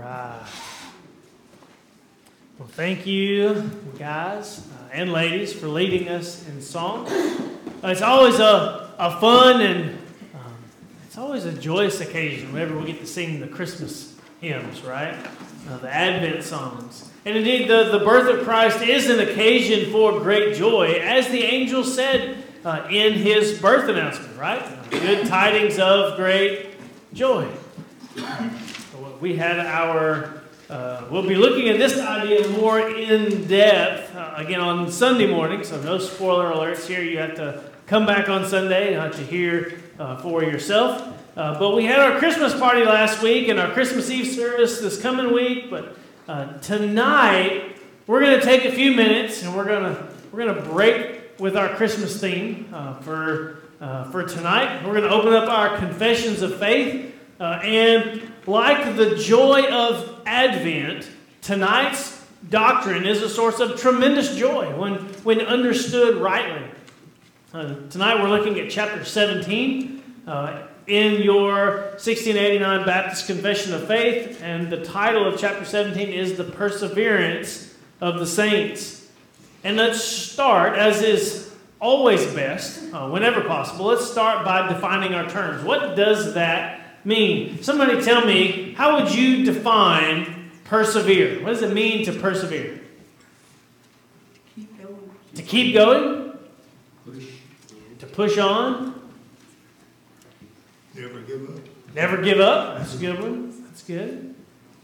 right. Well, thank you, guys and ladies, for leading us in song. It's always a fun and it's always a joyous occasion whenever we get to sing the Christmas hymns, right? The Advent songs. And indeed, the birth of Christ is an occasion for great joy, as the angel said in his birth announcement, right? Good tidings of great joy. We had we'll be looking at this idea more in depth again on Sunday morning, so no spoiler alerts here. You have to come back on Sunday to hear for yourself. But we had our Christmas party last week and our Christmas Eve service this coming week. But tonight we're going to take a few minutes and we're going to break with our Christmas theme for tonight. We're going to open up our confessions of faith and like the joy of Advent, tonight's doctrine is a source of tremendous joy when understood rightly. Tonight we're looking at chapter 17 in your 1689 Baptist Confession of Faith, and the title of chapter 17 is The Perseverance of the Saints. And let's start, as is always best, whenever possible, let's start by defining our terms. What does that mean? Somebody tell me, how would you define persevere? What does it mean to persevere? Keep going. To keep going? To push on? Never give up. Never give up. That's a good one. That's good.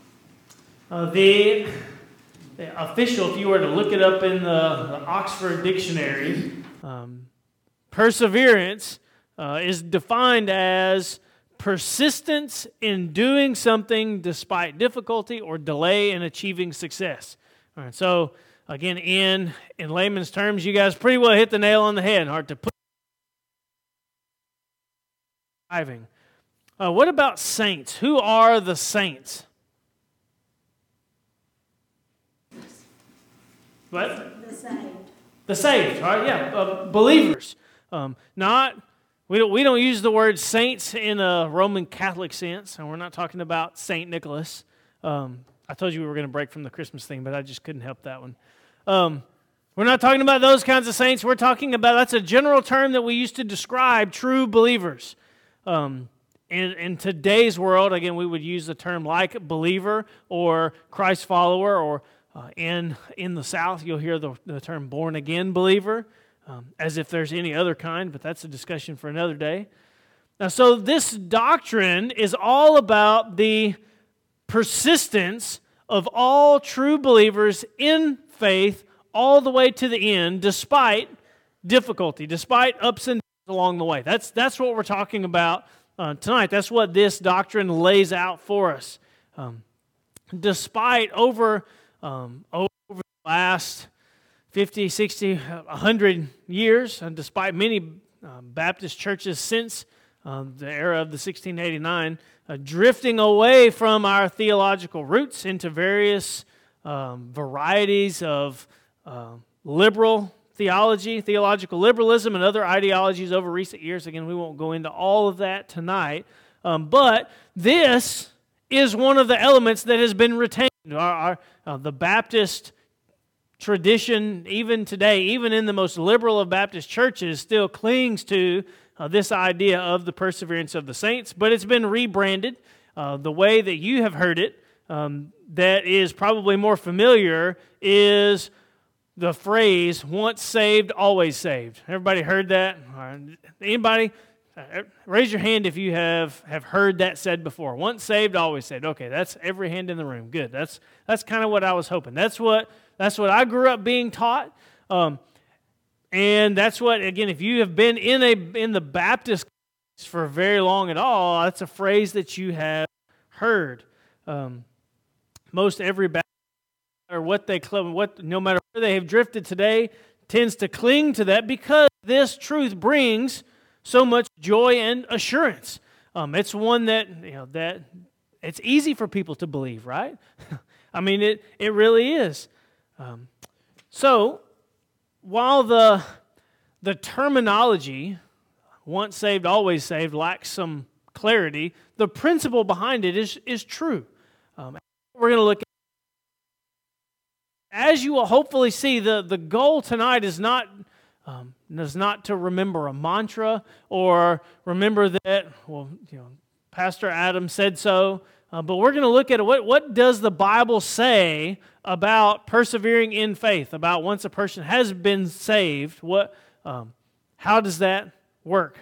The official, if you were to look it up in the Oxford Dictionary, perseverance is defined as persistence in doing something despite difficulty or delay in achieving success. All right, so again, in layman's terms, you guys pretty well hit the nail on the head. Hard to put. What about saints? Who are the saints? What? The saved. The saved, right? Yeah, believers. We don't use the word saints in a Roman Catholic sense, and we're not talking about Saint Nicholas. I told you we were going to break from the Christmas thing, but I just couldn't help that one. We're not talking about those kinds of saints. We're talking about, that's a general term that we use to describe true believers. In today's world, again, we would use the term like believer or Christ follower, or in the South, you'll hear the term born again believer, as if there's any other kind, but that's a discussion for another day. Now, so this doctrine is all about the persistence of all true believers in faith all the way to the end, despite difficulty, despite ups and downs along the way. That's what we're talking about tonight. That's what this doctrine lays out for us. Despite over the last 50, 60, 100 years, and despite many Baptist churches since the era of the 1689, drifting away from our theological roots into various varieties of liberal theology, theological liberalism, and other ideologies over recent years. Again, we won't go into all of that tonight, but this is one of the elements that has been retained. The Baptist tradition, even today, even in the most liberal of Baptist churches, still clings to this idea of the perseverance of the saints, but it's been rebranded. The way that you have heard it, that is probably more familiar, is the phrase, once saved, always saved. Everybody heard that? Anybody? Raise your hand if you have heard that said before. Once saved, always saved. Okay, that's every hand in the room. Good. That's kind of what I was hoping. That's what I grew up being taught, and that's what, again, if you have been in the Baptist for very long at all, that's a phrase that you have heard. Most every Baptist, or no matter where they have drifted today, tends to cling to that because this truth brings so much joy and assurance. It's one that it's easy for people to believe, right? I mean, it really is. So, while the terminology, once saved, always saved, lacks some clarity, the principle behind it is true. What we're going to look at. As you will hopefully see, the goal tonight is not to remember a mantra or remember that, Pastor Adam said so, but we're going to look at what does the Bible say about persevering in faith, about once a person has been saved, how does that work?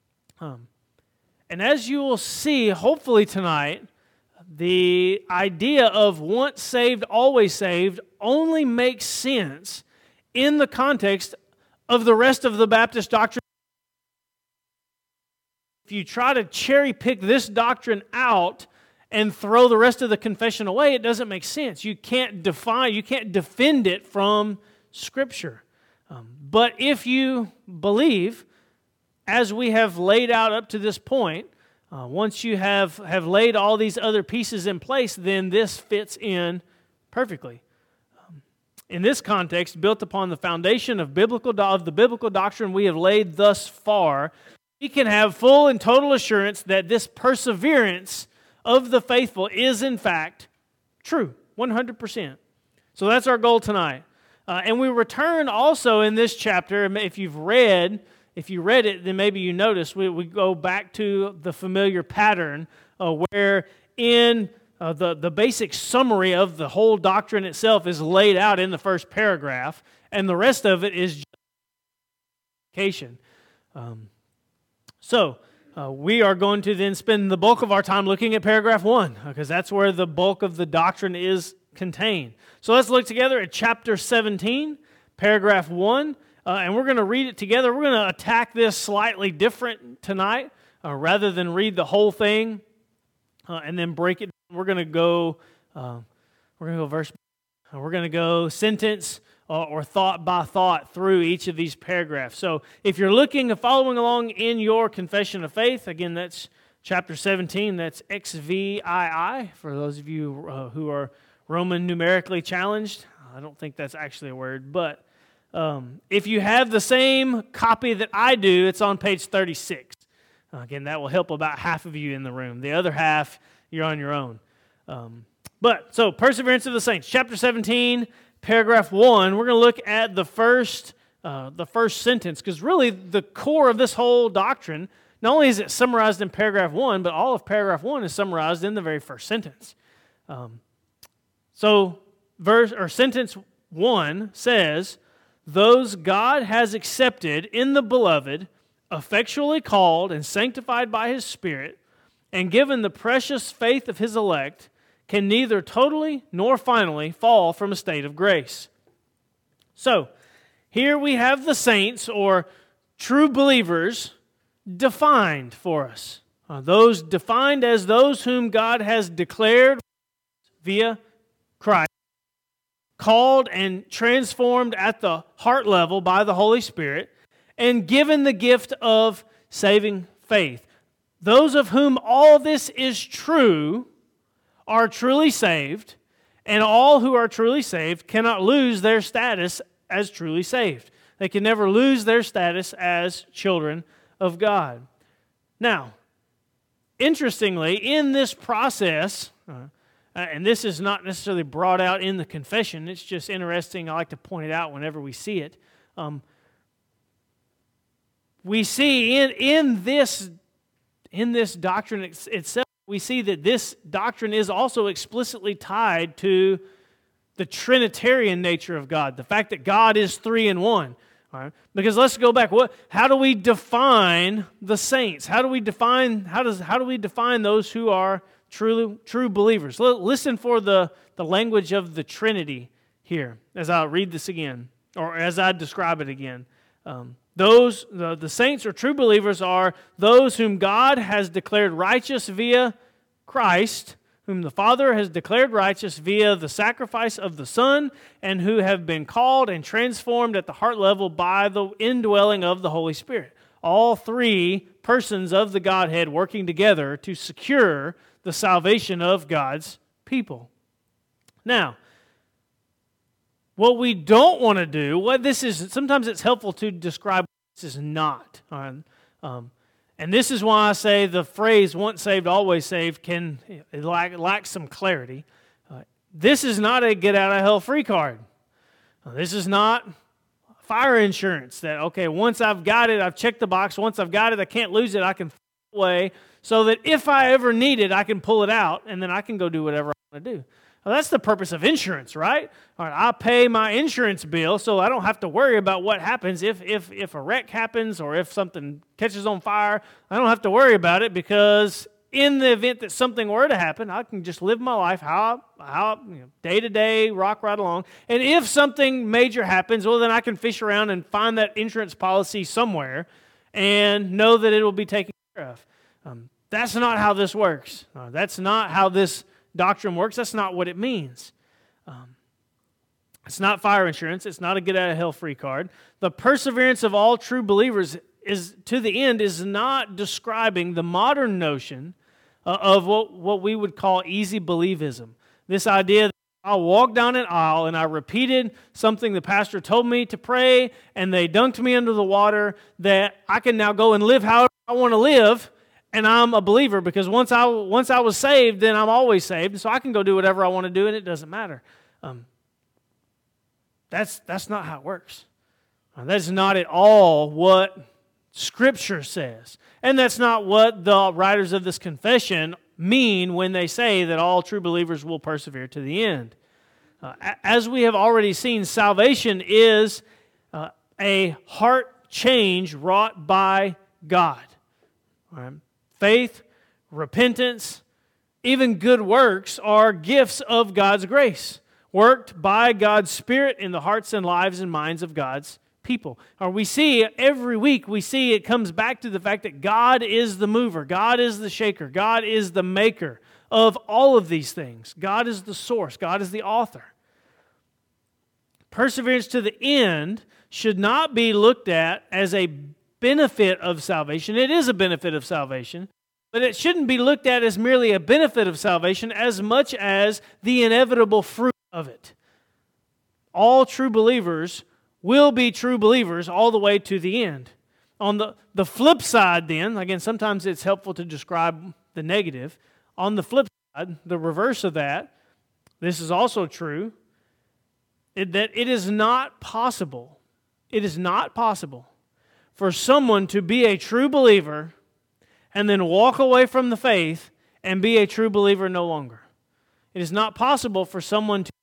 And as you will see, hopefully tonight, the idea of once saved, always saved only makes sense in the context of the rest of the Baptist doctrine. If you try to cherry pick this doctrine out and throw the rest of the confession away, it doesn't make sense. You can't defend it from Scripture. But if you believe, as we have laid out up to this point, once you have laid all these other pieces in place, then this fits in perfectly. In this context, built upon the foundation of the biblical doctrine we have laid thus far, we can have full and total assurance that this perseverance of the faithful is in fact true, 100%. So that's our goal tonight. And we return also in this chapter, if you read it, then maybe you notice we go back to the familiar pattern where in the basic summary of the whole doctrine itself is laid out in the first paragraph, and the rest of it is justification. So we are going to then spend the bulk of our time looking at paragraph 1, because that's where the bulk of the doctrine is contained. So let's look together at chapter 17, paragraph 1. And we're going to read it together. We're going to attack this slightly different tonight. Rather than read the whole thing and then break it, we're going to go verse. We're going to go sentence or thought by thought through each of these paragraphs. So if you're looking and following along in your confession of faith, again, that's chapter 17. That's XVII for those of you who are Roman numerically challenged. I don't think that's actually a word, but if you have the same copy that I do, it's on page 36. Again, that will help about half of you in the room. The other half, you're on your own. So perseverance of the saints, chapter 17, paragraph 1. We're going to look at the first sentence, because really the core of this whole doctrine, not only is it summarized in paragraph 1, but all of paragraph 1 is summarized in the very first sentence. Sentence 1 says, "Those God has accepted in the beloved, effectually called and sanctified by His Spirit, and given the precious faith of His elect, can neither totally nor finally fall from a state of grace." So, here we have the saints, or true believers, defined for us. Those defined as those whom God has declared via Christ, called and transformed at the heart level by the Holy Spirit, and given the gift of saving faith. Those of whom all this is true are truly saved, and all who are truly saved cannot lose their status as truly saved. They can never lose their status as children of God. Now, interestingly, in this process, and this is not necessarily brought out in the confession, it's just interesting, I like to point it out whenever we see it. We see in this doctrine itself, we see that this doctrine is also explicitly tied to the Trinitarian nature of God, the fact that God is three in one. All right? Because let's go back. How do we define the saints? How do we define those who are true believers? Listen for the language of the Trinity here as I read this again, or as I describe it again. The saints or true believers are those whom God has declared righteous via Christ, whom the Father has declared righteous via the sacrifice of the Son, and who have been called and transformed at the heart level by the indwelling of the Holy Spirit. All three persons of the Godhead working together to secure the salvation of God's people. Now, what we don't want to do, sometimes it's helpful to describe what this is not. And this is why I say the phrase "once saved, always saved" lacks some clarity. this is not a get-out-of-hell-free card. This is not fire insurance that, okay, once I've got it, I've checked the box. Once I've got it, I can't lose it. I can throw it away so that if I ever need it, I can pull it out, and then I can go do whatever I want to do. Well, that's the purpose of insurance, right? All right, I pay my insurance bill so I don't have to worry about what happens if a wreck happens or if something catches on fire. I don't have to worry about it because in the event that something were to happen, I can just live my life how day to day, rock right along. And if something major happens, well, then I can fish around and find that insurance policy somewhere and know that it will be taken care of. That's not how this works. That's not how this doctrine works. That's not what it means. It's not fire insurance. It's not a get-out-of-hell-free card. The perseverance of all true believers is to the end is not describing the modern notion of what we would call easy believism. This idea that I walked down an aisle and I repeated something the pastor told me to pray and they dunked me under the water, that I can now go and live however I want to live, and I'm a believer because once I was saved, then I'm always saved, so I can go do whatever I want to do and it doesn't matter. That's not how it works. That's not at all what Scripture says. And that's not what the writers of this confession mean when they say that all true believers will persevere to the end. As we have already seen, salvation is a heart change wrought by God. All right? Faith, repentance, even good works are gifts of God's grace, worked by God's Spirit in the hearts and lives and minds of God's people. Or we see every week, it comes back to the fact that God is the mover, God is the shaker, God is the maker of all of these things. God is the source, God is the author. Perseverance to the end should not be looked at as a benefit of salvation. It is a benefit of salvation, but it shouldn't be looked at as merely a benefit of salvation as much as the inevitable fruit of it. All true believers will be true believers all the way to the end. On the flip side then, again, sometimes it's helpful to describe the negative. On the flip side, the reverse of that, this is also true, that it is not possible for someone to be a true believer and then walk away from the faith and be a true believer no longer. It is not possible for someone to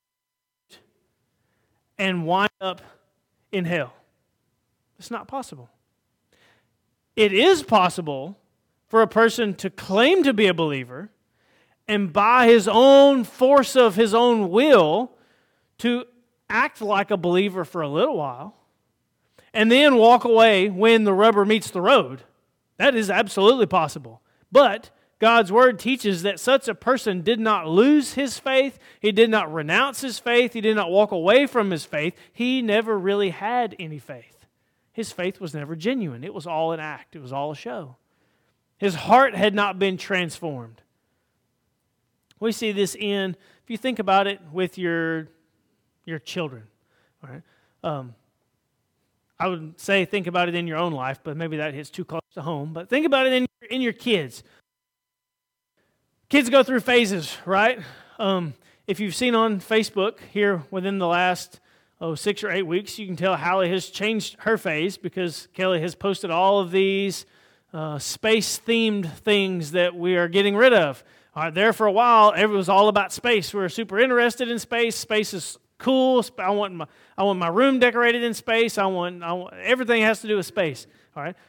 and wind up in hell. It's not possible. It is possible for a person to claim to be a believer and by his own force of his own will to act like a believer for a little while and then walk away when the rubber meets the road. That is absolutely possible. But God's Word teaches that such a person did not lose his faith. He did not renounce his faith. He did not walk away from his faith. He never really had any faith. His faith was never genuine. It was all an act. It was all a show. His heart had not been transformed. We see this if you think about it with your children. All right? I would say think about it in your own life, but maybe that hits too close to home. But think about it in your kids. Kids go through phases, right? If you've seen on Facebook here within the last 6 or 8 weeks, you can tell Hallie has changed her phase because Kelly has posted all of these space-themed things that we are getting rid of. There for a while, it was all about space. We were super interested in space. Space is cool. I want my room decorated in space. I want everything has to do with space. All right.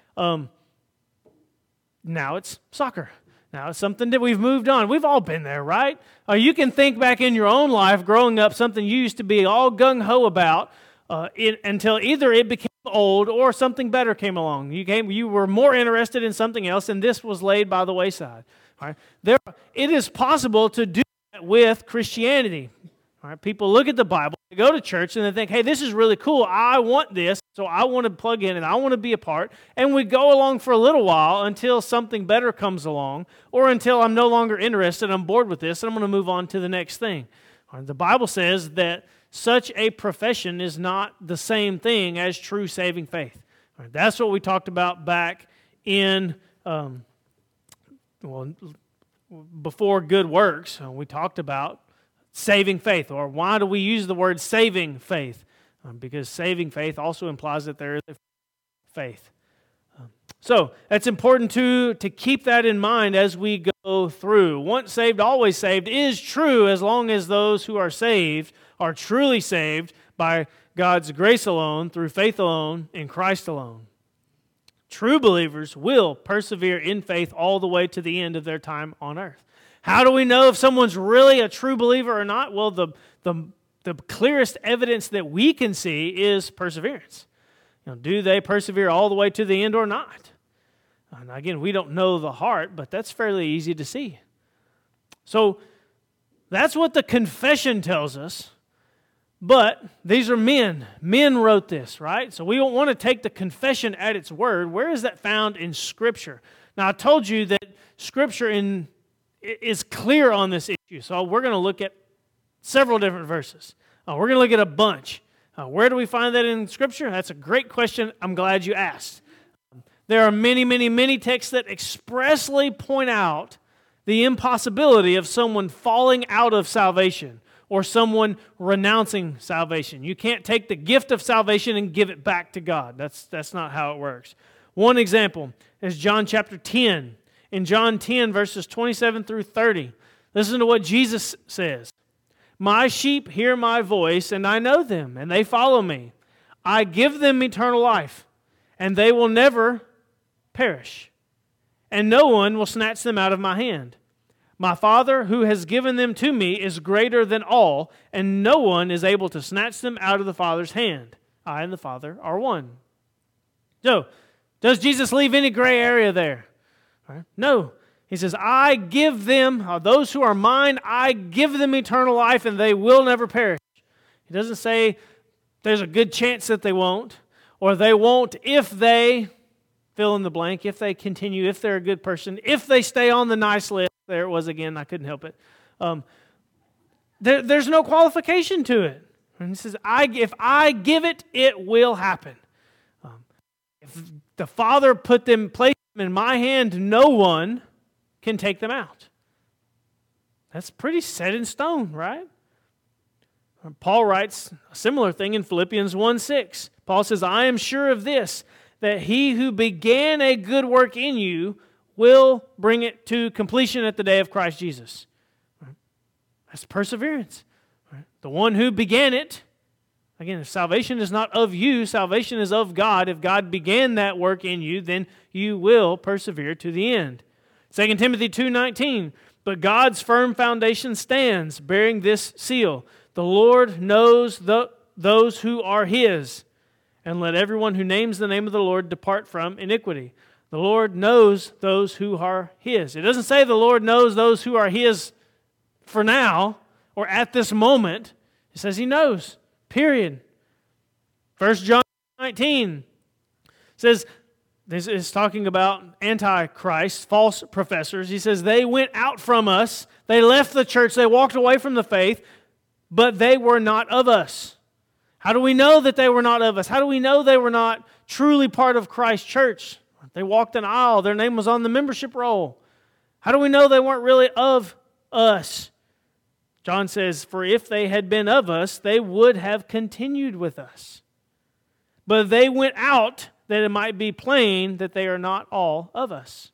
Now it's soccer. Now it's something that we've moved on. We've all been there, right? You can think back in your own life, growing up, something you used to be all gung ho about until either it became old or something better came along. You were more interested in something else, and this was laid by the wayside. All right. It is possible to do that with Christianity. All right, people look at the Bible, they go to church, and they think, hey, this is really cool. I want this, so I want to plug in and I want to be a part. And we go along for a little while until something better comes along or until I'm no longer interested, I'm bored with this, and I'm going to move on to the next thing. All right, the Bible says that such a profession is not the same thing as true saving faith. All right, that's what we talked about back in, before good works. We talked about saving faith. Or why do we use the word saving faith? Because saving faith also implies that there is a faith. So it's important to keep that in mind as we go through. Once saved, always saved is true as long as those who are saved are truly saved by God's grace alone, through faith alone, in Christ alone. True believers will persevere in faith all the way to the end of their time on earth. How do we know if someone's really a true believer or not? Well, the clearest evidence that we can see is perseverance. Do they persevere all the way to the end or not? And again, we don't know the heart, but that's fairly easy to see. So that's what the confession tells us. But these are men. Men wrote this, right? So we don't want to take the confession at its word. Where is that found in Scripture? Now, I told you that Scripture is clear on this issue. So we're going to look at several different verses. We're going to look at a bunch. Where do we find that in Scripture? That's a great question. I'm glad you asked. There are many, many, many texts that expressly point out the impossibility of someone falling out of salvation or someone renouncing salvation. You can't take the gift of salvation and give it back to God. That's not how it works. One example is John chapter 10. In John 10, verses 27 through 30, listen to what Jesus says. My sheep hear my voice, and I know them, and they follow me. I give them eternal life, and they will never perish, and no one will snatch them out of my hand. My Father, who has given them to me, is greater than all, and no one is able to snatch them out of the Father's hand. I and the Father are one. So, does Jesus leave any gray area there? Right? No. He says, I give them, those who are mine, I give them eternal life, and they will never perish. He doesn't say there's a good chance that they won't, or they won't if they fill in the blank, if they continue, if they're a good person, if they stay on the nice list. There it was again, I couldn't help it. There's no qualification to it. And he says, if I give it, it will happen. If the Father placed them in my hand, no one can take them out. That's pretty set in stone, right? Paul writes a similar thing in Philippians 1:6. Paul says, I am sure of this, that he who began a good work in you will bring it to completion at the day of Christ Jesus. That's perseverance. The one who began it, again, if salvation is not of you, salvation is of God. If God began that work in you, then you will persevere to the end. 2 Timothy 2:19, but God's firm foundation stands, bearing this seal. The Lord knows those who are His, and let everyone who names the name of the Lord depart from iniquity. The Lord knows those who are His. It doesn't say the Lord knows those who are His for now or at this moment. It says He knows, period. 1 John 19 says, this is talking about antichrist, false professors. He says, they went out from us, they left the church, they walked away from the faith, but they were not of us. How do we know that they were not of us? How do we know they were not truly part of Christ's church? They walked an aisle, their name was on the membership roll. How do we know they weren't really of us? John says, for if they had been of us, they would have continued with us. But they went out that it might be plain that they are not all of us.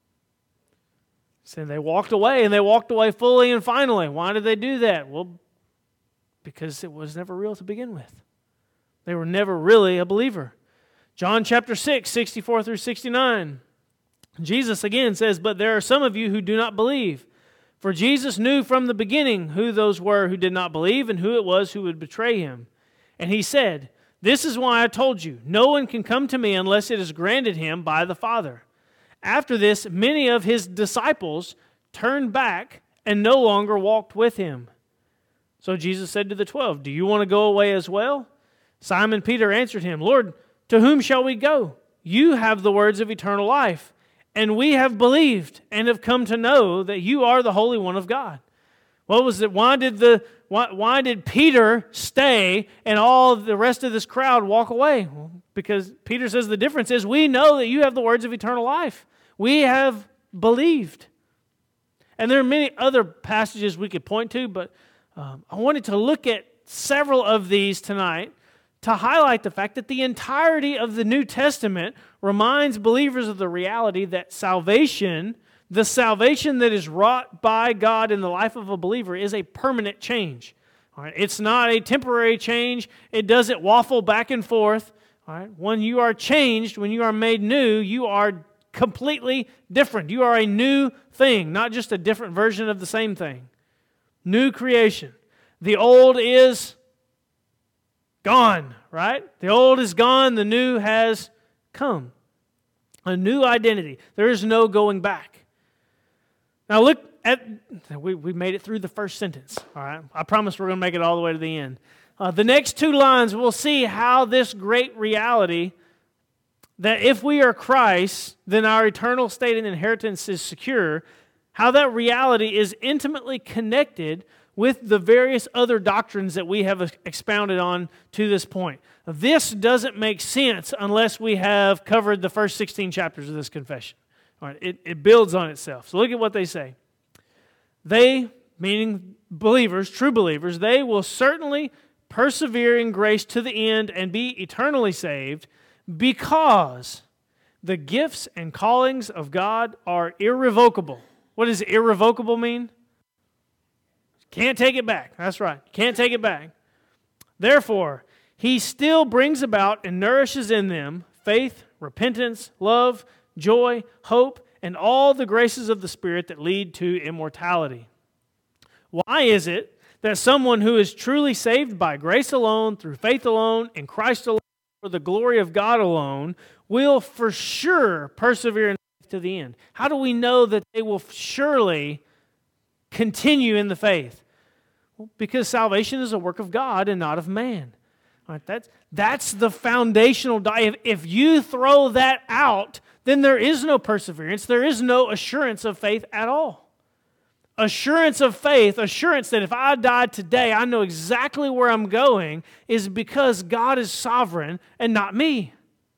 So they walked away, and they walked away fully and finally. Why did they do that? Well, because it was never real to begin with. They were never really a believer. John chapter 6, 64 through 69. Jesus again says, but there are some of you who do not believe. For Jesus knew from the beginning who those were who did not believe and who it was who would betray Him. And He said, this is why I told you, no one can come to me unless it is granted him by the Father. After this, many of His disciples turned back and no longer walked with Him. So Jesus said to the 12, do you want to go away as well? Simon Peter answered Him, Lord, to whom shall we go? You have the words of eternal life, and we have believed and have come to know that you are the Holy One of God. What was it? Why did Peter stay and all the rest of this crowd walk away? Well, because Peter says the difference is we know that you have the words of eternal life. We have believed. And there are many other passages we could point to, but I wanted to look at several of these tonight to highlight the fact that the entirety of the New Testament reminds believers of the reality that salvation, the salvation that is wrought by God in the life of a believer, is a permanent change. All right? It's not a temporary change. It doesn't waffle back and forth. All right? When you are changed, when you are made new, you are completely different. You are a new thing, not just a different version of the same thing. New creation. The old is gone, right? The old is gone, the new has come. A new identity. There is no going back. Now look at, we made it through the first sentence, all right? I promise we're going to make it all the way to the end. The next two lines, we'll see how this great reality that if we are Christ, then our eternal state and inheritance is secure, how that reality is intimately connected with the various other doctrines that we have expounded on to this point. This doesn't make sense unless we have covered the first 16 chapters of this confession. All right, it builds on itself. So look at what they say. They, meaning believers, true believers, they will certainly persevere in grace to the end and be eternally saved because the gifts and callings of God are irrevocable. What does irrevocable mean? Can't take it back. That's right. Can't take it back. Therefore, He still brings about and nourishes in them faith, repentance, love, joy, hope, and all the graces of the Spirit that lead to immortality. Why is it that someone who is truly saved by grace alone, through faith alone, in Christ alone, for the glory of God alone, will for sure persevere in faith to the end? How do we know that they will surely continue in the faith? Well, because salvation is a work of God and not of man. All right, that's the foundational. If you throw that out, then there is no perseverance. There is no assurance of faith at all. Assurance of faith, assurance that if I died today, I know exactly where I'm going, is because God is sovereign and not me.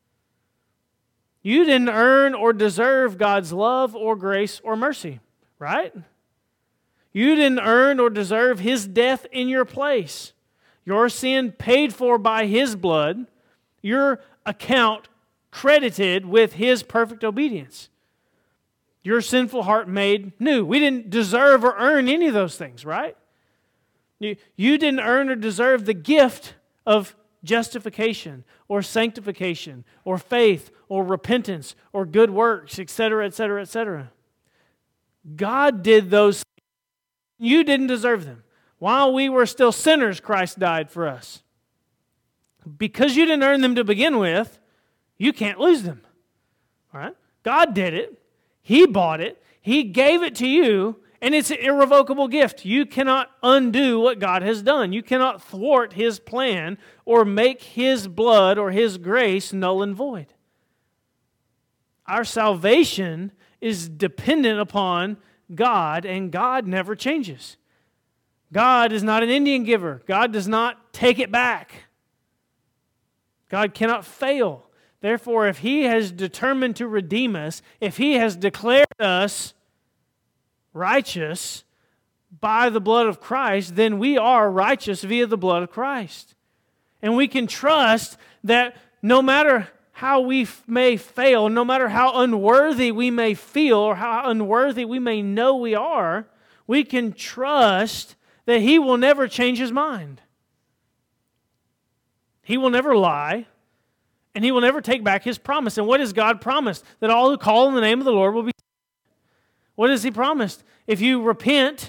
You didn't earn or deserve God's love or grace or mercy, right? You didn't earn or deserve His death in your place. Your sin paid for by His blood, your account credited with His perfect obedience. Your sinful heart made new. We didn't deserve or earn any of those things, right? You didn't earn or deserve the gift of justification or sanctification or faith or repentance or good works, etc., etc., etc. God did those things. You didn't deserve them. While we were still sinners, Christ died for us. Because you didn't earn them to begin with, you can't lose them. All right? God did it. He bought it. He gave it to you, and it's an irrevocable gift. You cannot undo what God has done. You cannot thwart His plan or make His blood or His grace null and void. Our salvation is dependent upon God, and God never changes. God is not an Indian giver. God does not take it back. God cannot fail. Therefore, if He has determined to redeem us, if He has declared us righteous by the blood of Christ, then we are righteous via the blood of Christ. And we can trust that no matter how we may fail, no matter how unworthy we may feel or how unworthy we may know we are, we can trust that He will never change His mind. He will never lie, and He will never take back His promise. And what has God promised? That all who call on the name of the Lord will be saved. What has He promised? If you repent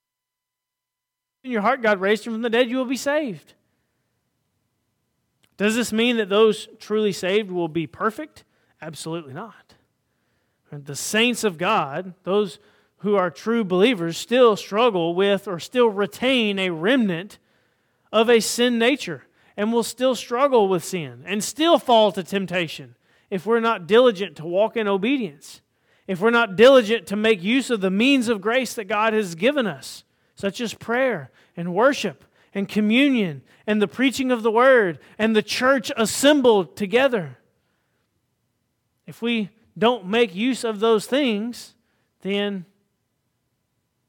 in your heart, God raised Him from the dead, you will be saved. Does this mean that those truly saved will be perfect? Absolutely not. The saints of God, those who are true believers, still struggle with or still retain a remnant of a sin nature and will still struggle with sin and still fall to temptation if we're not diligent to walk in obedience, if we're not diligent to make use of the means of grace that God has given us, such as prayer and worship and communion and the preaching of the Word and the church assembled together. If we don't make use of those things, then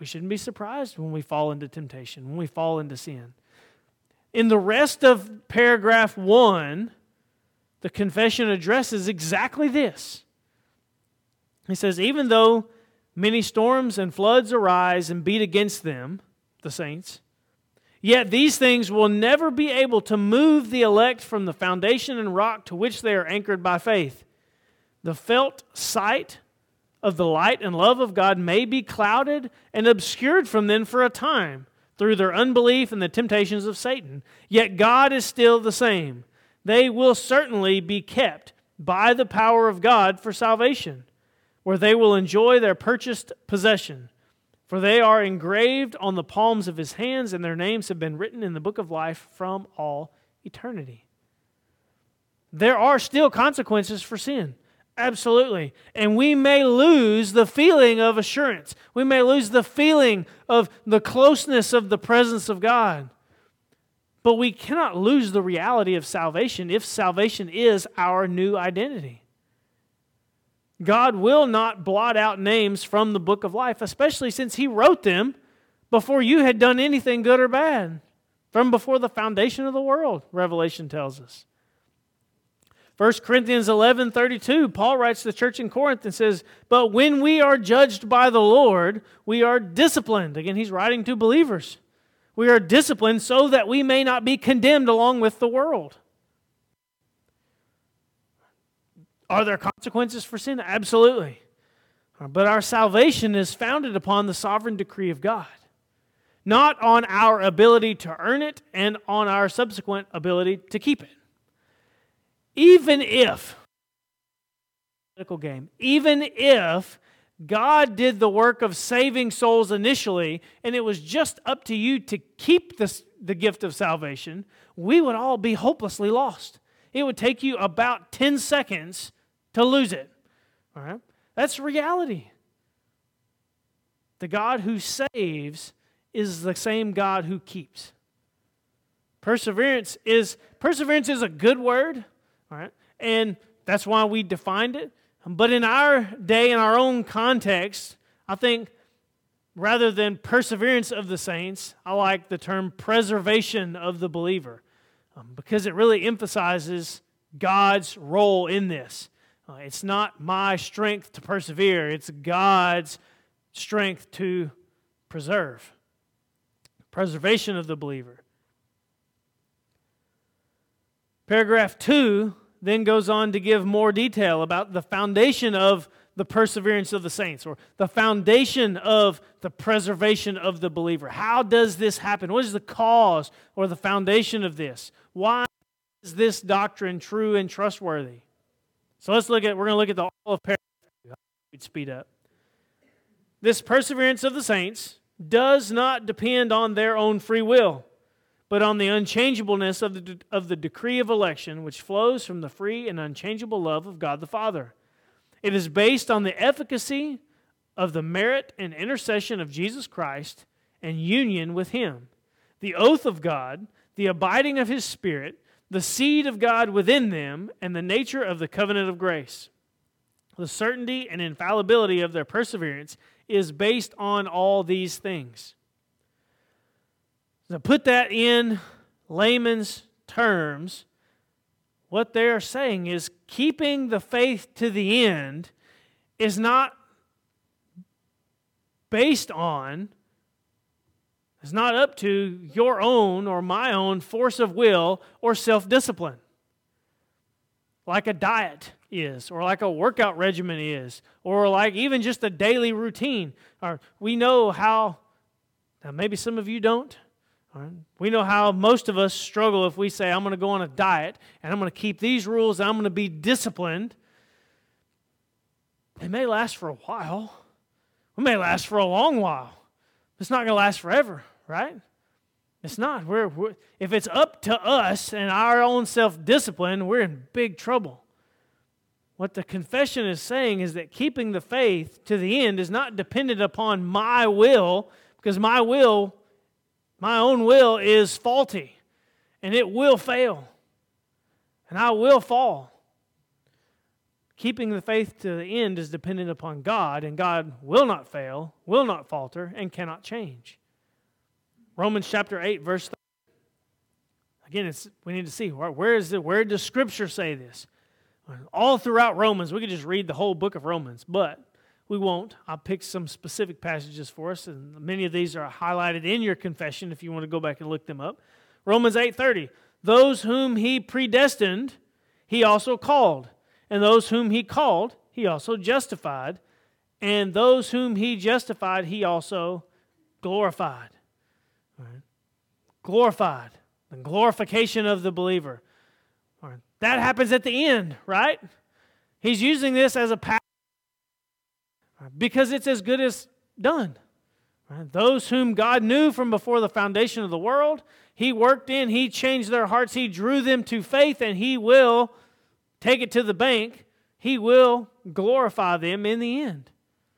We shouldn't be surprised when we fall into temptation, when we fall into sin. In the rest of paragraph 1, the confession addresses exactly this. He says, even though many storms and floods arise and beat against them, the saints, yet these things will never be able to move the elect from the foundation and rock to which they are anchored by faith. The felt sight of the light and love of God may be clouded and obscured from them for a time through their unbelief and the temptations of Satan. Yet God is still the same. They will certainly be kept by the power of God for salvation, where they will enjoy their purchased possession. For they are engraved on the palms of His hands, and their names have been written in the book of life from all eternity. There are still consequences for sin. Absolutely. And we may lose the feeling of assurance. We may lose the feeling of the closeness of the presence of God. But we cannot lose the reality of salvation if salvation is our new identity. God will not blot out names from the book of life, especially since He wrote them before you had done anything good or bad, from before the foundation of the world, Revelation tells us. 1 Corinthians 11:32, Paul writes to the church in Corinth and says, but when we are judged by the Lord, we are disciplined. Again, he's writing to believers. We are disciplined so that we may not be condemned along with the world. Are there consequences for sin? Absolutely. But our salvation is founded upon the sovereign decree of God, not on our ability to earn it and on our subsequent ability to keep it. Even if God did the work of saving souls initially, and it was just up to you to keep the gift of salvation, we would all be hopelessly lost. It would take you about 10 seconds to lose it. All right? That's reality. The God who saves is the same God who keeps. Perseverance is a good word. All right, and that's why we defined it. But in our day, in our own context, I think rather than perseverance of the saints, I like the term preservation of the believer because it really emphasizes God's role in this. It's not my strength to persevere, it's God's strength to preserve. Preservation of the believer. Paragraph 2 then goes on to give more detail about the foundation of the perseverance of the saints, or the foundation of the preservation of the believer. How does this happen? What is the cause or the foundation of this? Why is this doctrine true and trustworthy? So we're going to look at the all of paragraph 2. We'd speed up. This perseverance of the saints does not depend on their own free will, but on the unchangeableness of the decree of election, which flows from the free and unchangeable love of God the Father. It is based on the efficacy of the merit and intercession of Jesus Christ and union with Him, the oath of God, the abiding of His Spirit, the seed of God within them, and the nature of the covenant of grace. The certainty and infallibility of their perseverance is based on all these things. To put that in layman's terms, what they are saying is keeping the faith to the end is not based on, it's not up to your own or my own force of will or self-discipline, like a diet is, or like a workout regimen is, or like even just a daily routine. Or we know how, now maybe some of you don't, we know how most of us struggle if we say, I'm going to go on a diet, and I'm going to keep these rules, and I'm going to be disciplined. It may last for a while. It may last for a long while. It's not going to last forever, right? It's not. If it's up to us and our own self-discipline, we're in big trouble. What the confession is saying is that keeping the faith to the end is not dependent upon my will, because my own will is faulty, and it will fail, and I will fall. keeping the faith to the end is dependent upon God, and God will not fail, will not falter, and cannot change. Romans chapter 8, verse 30. Again, we need to see, where does Scripture say this? All throughout Romans, we could just read the whole book of Romans, but we won't. I'll pick some specific passages for us, and many of these are highlighted in your confession if you want to go back and look them up. Romans 8:30, those whom he predestined, he also called. And those whom he called, he also justified. And those whom he justified, he also glorified. Right? Glorified. The glorification of the believer. Right. That happens at the end, right? He's using this as a pattern because it's as good as done. Right? Those whom God knew from before the foundation of the world, he worked in, he changed their hearts, he drew them to faith, and he will take it to the bank. He will glorify them in the end.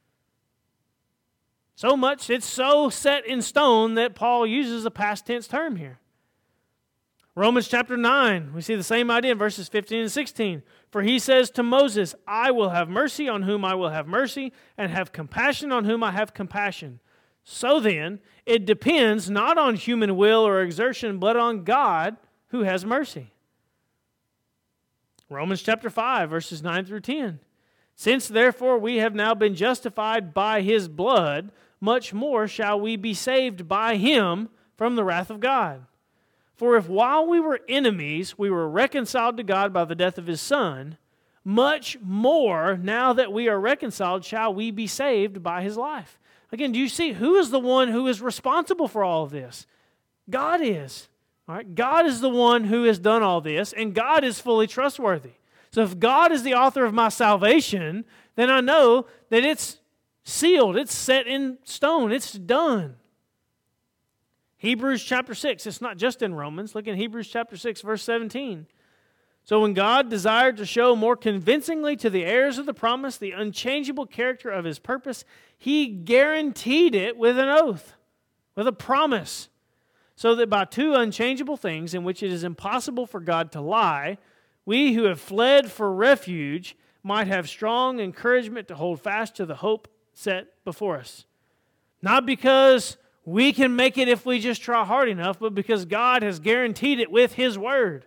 So much, it's so set in stone that Paul uses a past tense term here. Romans chapter 9, we see the same idea in verses 15 and 16. For he says to Moses, I will have mercy on whom I will have mercy, and have compassion on whom I have compassion. So then, it depends not on human will or exertion, but on God who has mercy. Romans chapter 5, verses 9 through 10. Since therefore we have now been justified by his blood, much more shall we be saved by him from the wrath of God. For if while we were enemies, we were reconciled to God by the death of his Son, much more, now that we are reconciled, shall we be saved by his life. Again, do you see who is the one who is responsible for all of this? God is. All right? God is the one who has done all this, and God is fully trustworthy. So if God is the author of my salvation, then I know that it's sealed, it's set in stone, it's done. Hebrews chapter 6, it's not just in Romans. Look in Hebrews chapter 6, verse 17. So when God desired to show more convincingly to the heirs of the promise the unchangeable character of his purpose, he guaranteed it with an oath, with a promise, so that by two unchangeable things in which it is impossible for God to lie, we who have fled for refuge might have strong encouragement to hold fast to the hope set before us. Not because we can make it if we just try hard enough, but because God has guaranteed it with his word.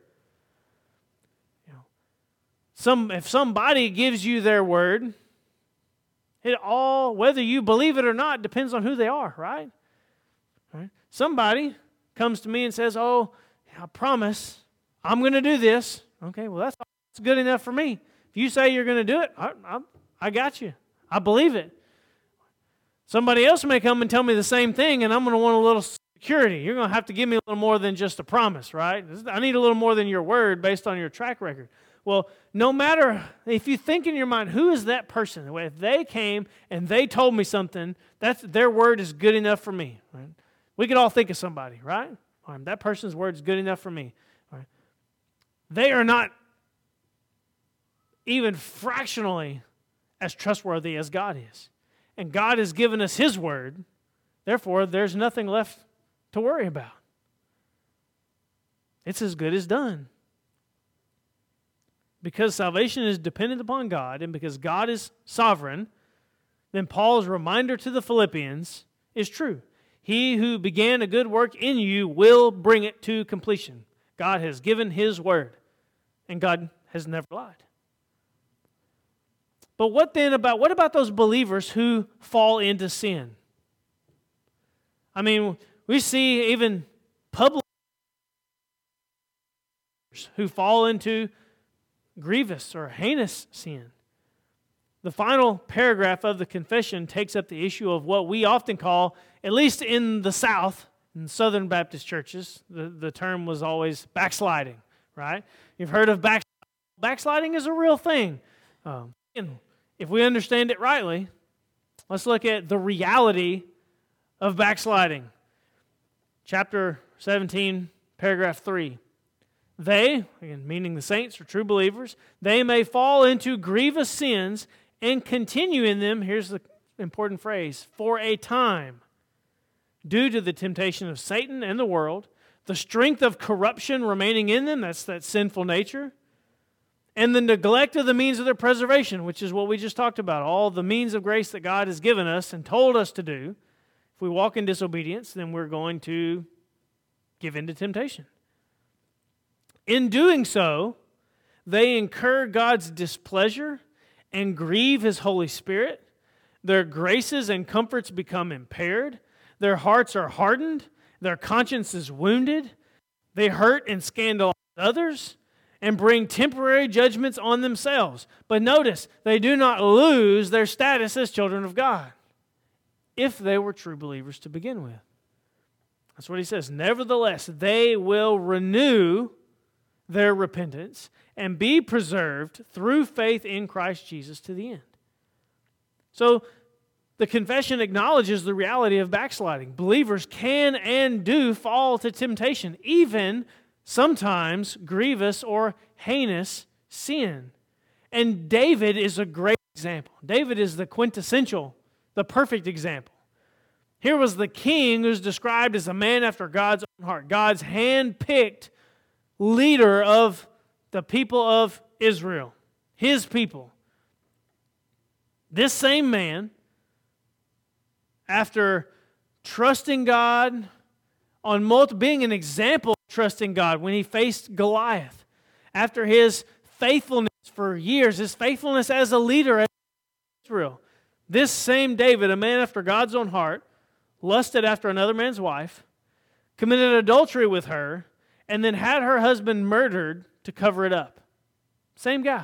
If somebody gives you their word, it all, whether you believe it or not, depends on who they are, right? Somebody comes to me and says, oh, I promise I'm going to do this. Okay, well, that's good enough for me. If you say you're going to do it, I got you. I believe it. Somebody else may come and tell me the same thing, and I'm going to want a little security. You're going to have to give me a little more than just a promise, right? I need a little more than your word based on your track record. Well, no matter, if you think in your mind, who is that person? If they came and they told me something, their word is good enough for me. Right? We could all think of somebody, right? That person's word is good enough for me. Right? They are not even fractionally as trustworthy as God is. And God has given us his word. Therefore, there's nothing left to worry about. It's as good as done. Because salvation is dependent upon God, and because God is sovereign, then Paul's reminder to the Philippians is true. He who began a good work in you will bring it to completion. God has given his word, and God has never lied. But what about those believers who fall into sin? I mean, we see even public who fall into grievous or heinous sin. The final paragraph of the confession takes up the issue of what we often call, at least in the South, in Southern Baptist churches, the term was always backsliding, right? You've heard of backsliding. Backsliding is a real thing. If we understand it rightly, let's look at the reality of backsliding. Chapter 17, paragraph 3. They, again, meaning the saints or true believers, they may fall into grievous sins and continue in them, here's the important phrase, for a time, due to the temptation of Satan and the world, the strength of corruption remaining in them, that's that sinful nature, and the neglect of the means of their preservation, which is what we just talked about, all the means of grace that God has given us and told us to do. If we walk in disobedience, then we're going to give in to temptation. In doing so, they incur God's displeasure and grieve His Holy Spirit. Their graces and comforts become impaired. Their hearts are hardened. Their conscience is wounded. They hurt and scandalize others and bring temporary judgments on themselves. But notice, they do not lose their status as children of God if they were true believers to begin with. That's what he says. Nevertheless, they will renew their repentance and be preserved through faith in Christ Jesus to the end. So, the confession acknowledges the reality of backsliding. Believers can and do fall to temptation, even sometimes grievous or heinous sin. And David is a great example. David is the quintessential, the perfect example. Here was the king who's described as a man after God's own heart, God's hand-picked leader of the people of Israel, his people. This same man, after trusting God being an example of trusting God when he faced Goliath, after his faithfulness for years, his faithfulness as a leader of Israel, this same David, a man after God's own heart, lusted after another man's wife, committed adultery with her, and then had her husband murdered to cover it up. Same guy.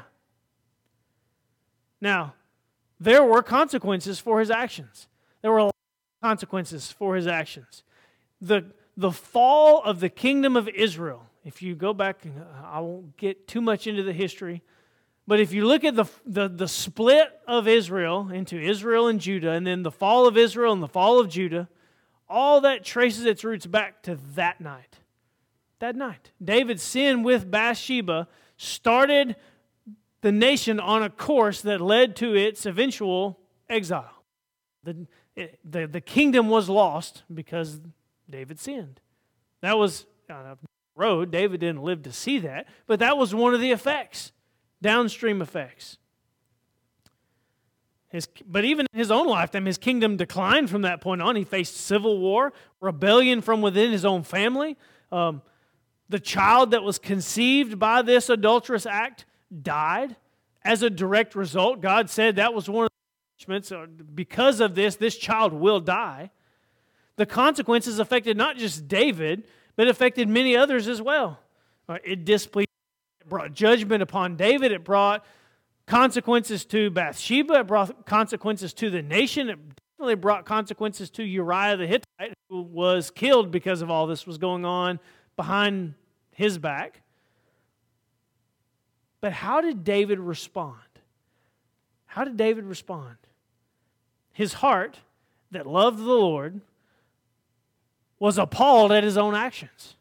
Now, there were consequences for his actions. There were a lot of consequences for his actions. The fall of the kingdom of Israel, if you go back, I won't get too much into the history, but if you look at the split of Israel into Israel and Judah, and then the fall of Israel and the fall of Judah, all that traces its roots back to that night. That night. David's sin with Bathsheba started the nation on a course that led to its eventual exile. The kingdom was lost because David sinned. That was a road. David didn't live to see that, but that was one of the effects, downstream effects. But even in his own lifetime, his kingdom declined from that point on. He faced civil war, rebellion from within his own family. The child that was conceived by this adulterous act died. As a direct result, God said that was one of the punishments. Because of this child will die. The consequences affected not just David, but affected many others as well. It displeased, it brought judgment upon David. It brought consequences to Bathsheba. It brought consequences to the nation. It definitely brought consequences to Uriah the Hittite, who was killed because of all this was going on behind his back. But how did David respond? How did David respond? His heart that loved the Lord was appalled at his own actions.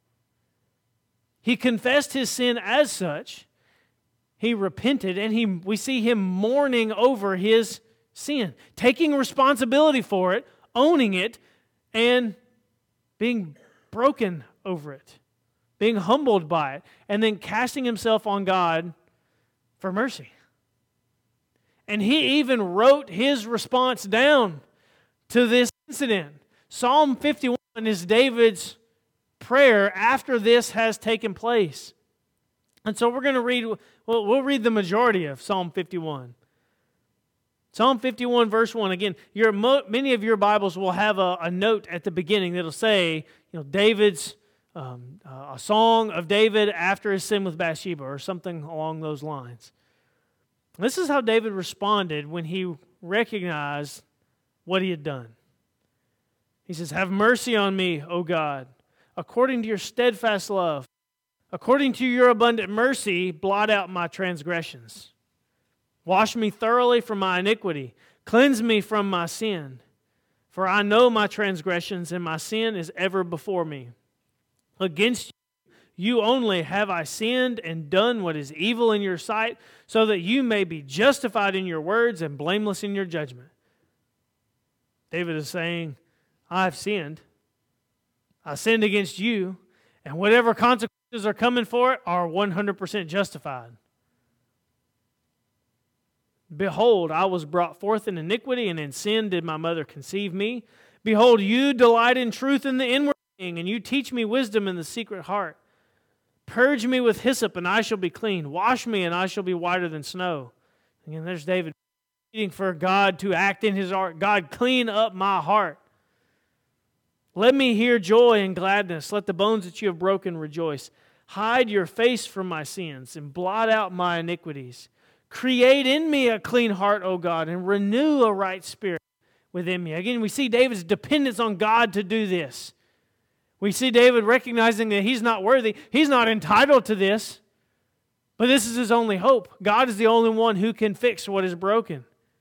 He confessed his sin as such. He repented, and we see him mourning over his sin, taking responsibility for it, owning it, and being broken over it, being humbled by it, and then casting himself on God for mercy. And he even wrote his response down to this incident. Psalm 51 is David's prayer after this has taken place. And so we're going to read, we'll read the majority of Psalm 51. Psalm 51 verse 1, again, many of your Bibles will have a note at the beginning that'll say, David's, a song of David after his sin with Bathsheba or something along those lines. This is how David responded when he recognized what he had done. He says, "Have mercy on me, O God, according to your steadfast love. According to your abundant mercy, blot out my transgressions. Wash me thoroughly from my iniquity. Cleanse me from my sin. For I know my transgressions, and my sin is ever before me. Against you only have I sinned and done what is evil in your sight, so that you may be justified in your words and blameless in your judgment." David is saying, I've sinned. I sinned against you, and whatever consequences are coming for it are 100% justified. Behold, I was brought forth in iniquity, and in sin did my mother conceive me. Behold, you delight in truth in the inward being, and you teach me wisdom in the secret heart. Purge me with hyssop, and I shall be clean. Wash me, and I shall be whiter than snow. Again, there's David pleading for God to act in his heart. God, clean up my heart. Let me hear joy and gladness. Let the bones that you have broken rejoice. Hide your face from my sins and blot out my iniquities. Create in me a clean heart, O God, and renew a right spirit within me. Again, we see David's dependence on God to do this. We see David recognizing that he's not worthy. He's not entitled to this. But this is his only hope. God is the only one who can fix what is broken.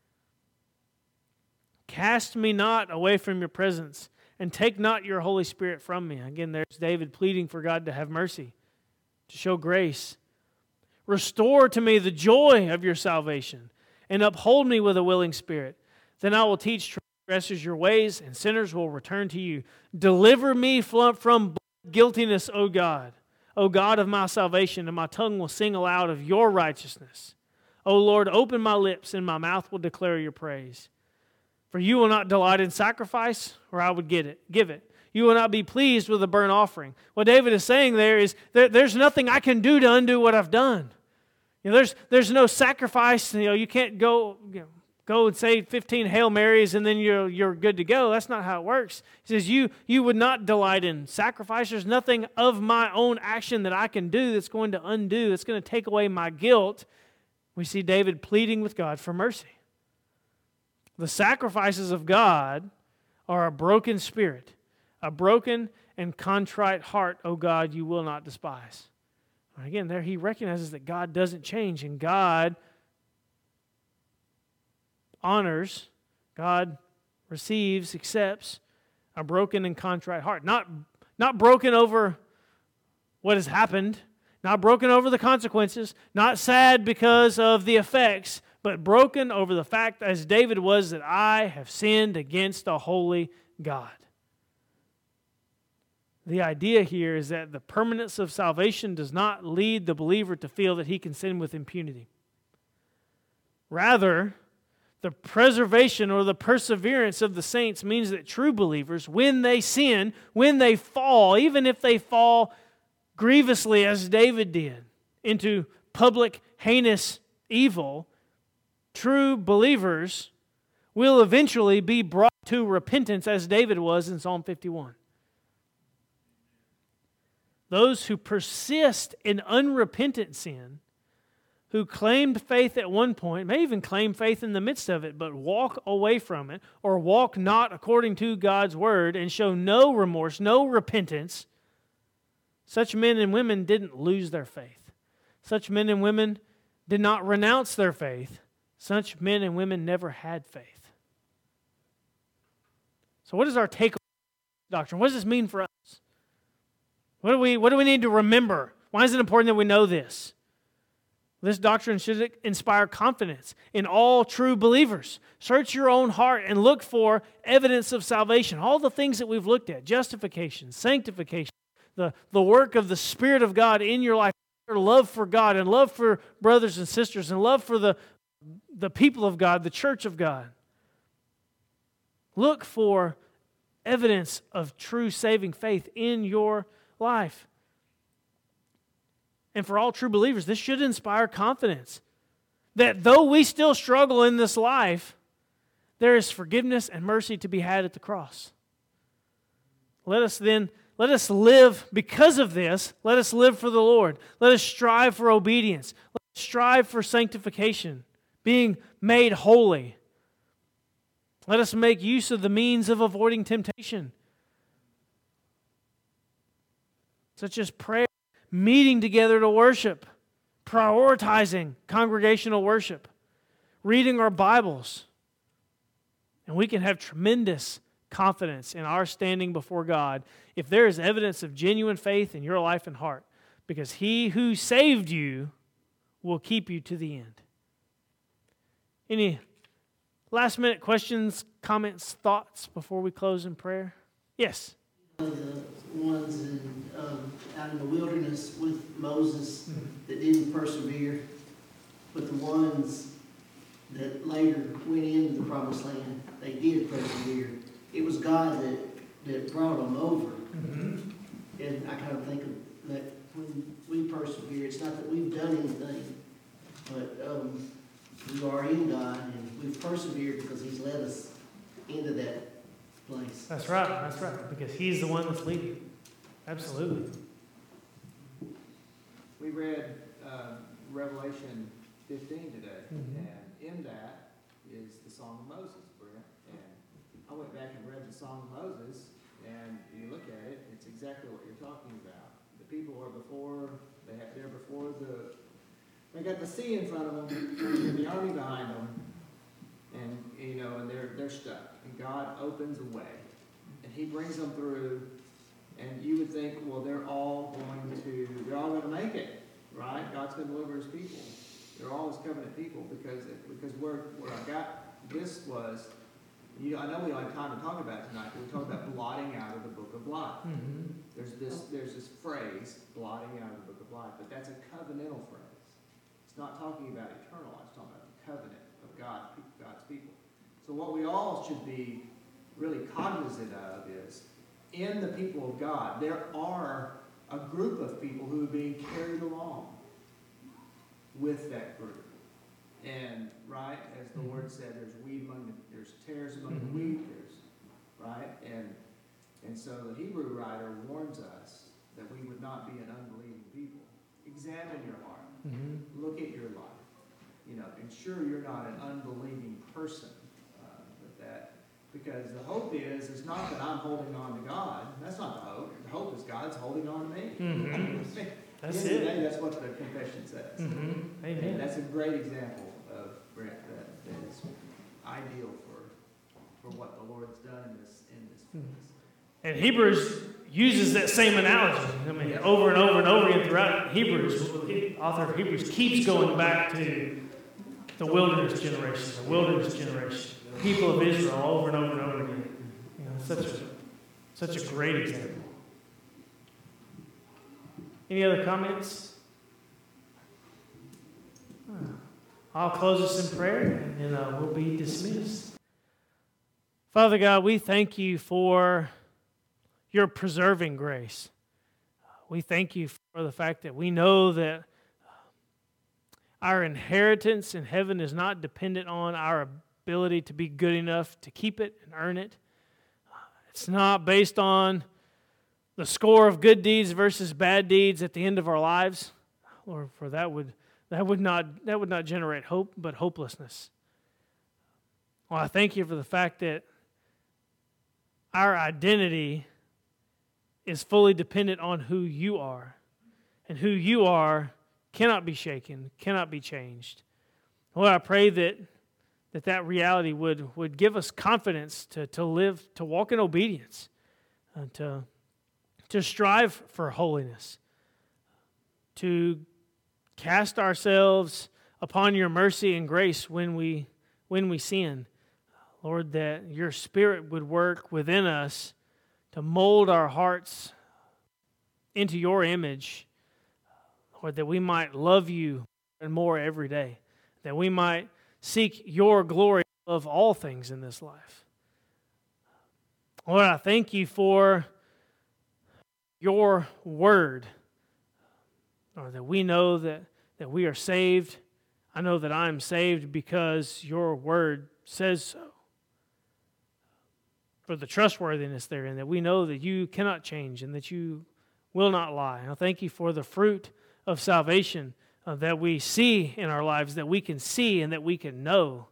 Cast me not away from your presence, and take not your Holy Spirit from me. Again, there's David pleading for God to have mercy, to show grace. Restore to me the joy of your salvation, and uphold me with a willing spirit. Then I will teach transgressors your ways, and sinners will return to you. Deliver me from guiltiness, O God of my salvation, and my tongue will sing aloud of your righteousness. O Lord, open my lips, and my mouth will declare your praise. For you will not delight in sacrifice, or I would give it. You will not be pleased with a burnt offering. What David is saying there is there's nothing I can do to undo what I've done. There's no sacrifice. You can't go and say 15 Hail Marys and then you're good to go. That's not how it works. He says you would not delight in sacrifice. There's nothing of my own action that I can do that's going to undo, that's going to take away my guilt. We see David pleading with God for mercy. The sacrifices of God are a broken spirit, a broken and contrite heart, O God, you will not despise. Again, there he recognizes that God doesn't change, and God honors, God receives, accepts a broken and contrite heart. Not broken over what has happened, not broken over the consequences, not sad because of the effects, but broken over the fact, as David was, that I have sinned against a holy God. The idea here is that the permanence of salvation does not lead the believer to feel that he can sin with impunity. Rather, the preservation or the perseverance of the saints means that true believers, when they sin, when they fall, even if they fall grievously as David did, into public heinous evil, true believers will eventually be brought to repentance as David was in Psalm 51. Those who persist in unrepentant sin, who claimed faith at one point, may even claim faith in the midst of it, but walk away from it, or walk not according to God's word, and show no remorse, no repentance, such men and women didn't lose their faith. Such men and women did not renounce their faith. Such men and women never had faith. So what is our takeaway doctrine? What does this mean for us? What do we need to remember? Why is it important that we know this? This doctrine should inspire confidence in all true believers. Search your own heart and look for evidence of salvation. All the things that we've looked at, justification, sanctification, the work of the Spirit of God in your life, your love for God and love for brothers and sisters and love for the people of God, the church of God. Look for evidence of true saving faith in your life. And for all true believers, this should inspire confidence that though we still struggle in this life, there is forgiveness and mercy to be had at the cross. Let us live because of this. Let us live for the Lord. Let us strive for obedience. Let us strive for sanctification, being made holy. Let us make use of the means of avoiding temptation, such as prayer, meeting together to worship, prioritizing congregational worship, reading our Bibles. And we can have tremendous confidence in our standing before God if there is evidence of genuine faith in your life and heart, because He who saved you will keep you to the end. Any last minute questions, comments, thoughts before we close in prayer? Yes. The ones out in the wilderness with Moses that didn't persevere, but the ones that later went into the promised land, they did persevere. It was God that brought them over. Mm-hmm. And I kind of think of that when we persevere, it's not that we've done anything, but we are in God, and we've persevered because He's led us into that place. That's right, because He's the one that's leading. Absolutely. We read Revelation 15 today, Mm-hmm. and in that is the Song of Moses, Brent. And I went back and read the Song of Moses, and you look at it, it's exactly what you're talking about. The people are before, they're before they got the sea in front of them, and the army behind them, and and they're stuck. And God opens a way, and He brings them through. And you would think, well, they're all going to make it, right? God's going to deliver His people. They're all His covenant people because where I got this was, I know we don't have time to talk about it tonight, but we talk about blotting out of the book of life. Mm-hmm. There's this phrase, blotting out of the book of life, but that's a covenantal phrase. It's not talking about eternal life. It's talking about the covenant of God's people. So what we all should be really cognizant of is, in the people of God, there are a group of people who are being carried along with that group. And, right, as the Lord said, there's tares among the wheat, right? And so the Hebrew writer warns us that we would not be an unbelieving people. Examine your heart. Mm-hmm. Look at your life. Ensure you're not an unbelieving person. Because the hope is not that I'm holding on to God. That's not the hope. The hope is God's holding on to me. Mm-hmm. That's it. it. That's what the confession says. Mm-hmm. Amen. And that's a great example of Brent that is ideal for what the Lord's done in this place. And Hebrews uses that same analogy. I mean, over and over and over again throughout Hebrews, the author of Hebrews keeps going back to the wilderness generation. People of Israel over and over and over again. Such a great example. Any other comments? I'll close us in prayer, and then we'll be dismissed. Father God, we thank you for your preserving grace. We thank you for the fact that we know that our inheritance in heaven is not dependent on our ability to be good enough to keep it and earn it. It's not based on the score of good deeds versus bad deeds at the end of our lives. Lord, for that would not generate hope, but hopelessness. Well, I thank you for the fact that our identity is fully dependent on who you are, and who you are cannot be shaken, cannot be changed. Lord, I pray that reality would give us confidence to live, to walk in obedience, to strive for holiness, to cast ourselves upon your mercy and grace when we sin. Lord, that your Spirit would work within us to mold our hearts into your image, Lord, that we might love you and more every day, that we might seek your glory above all things in this life. Lord, I thank you for your word, Lord, that we know that we are saved. I know that I am saved because your word says so. For the trustworthiness therein, that we know that you cannot change and that you will not lie. And I thank you for the fruit of salvation that we see in our lives, that we can see and that we can know.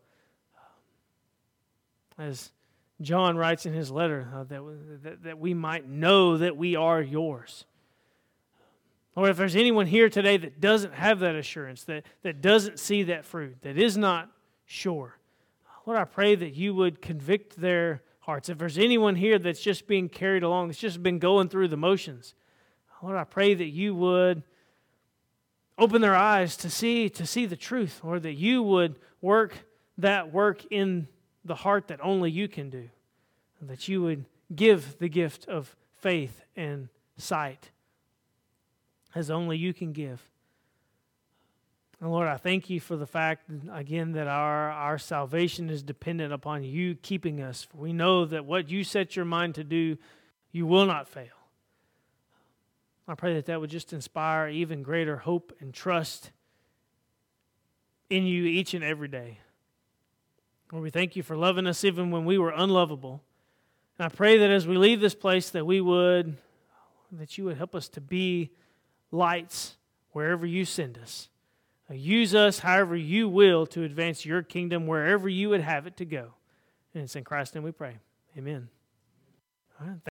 As John writes in his letter, that we might know that we are yours. Or if there's anyone here today that doesn't have that assurance, that doesn't see that fruit, that is not sure, Lord, I pray that you would convict their hearts. If there's anyone here that's just being carried along, that's just been going through the motions, Lord, I pray that you would open their eyes to see the truth, or that you would work that work in the heart that only you can do, and that you would give the gift of faith and sight as only you can give. And Lord, I thank you for the fact, again, that our salvation is dependent upon you keeping us. For we know that what you set your mind to do, you will not fail. I pray that would just inspire even greater hope and trust in you each and every day. Lord, we thank you for loving us even when we were unlovable. And I pray that as we leave this place that you would help us to be lights wherever you send us. Use us however you will to advance your kingdom wherever you would have it to go. And it's in Christ's name we pray. Amen. All right.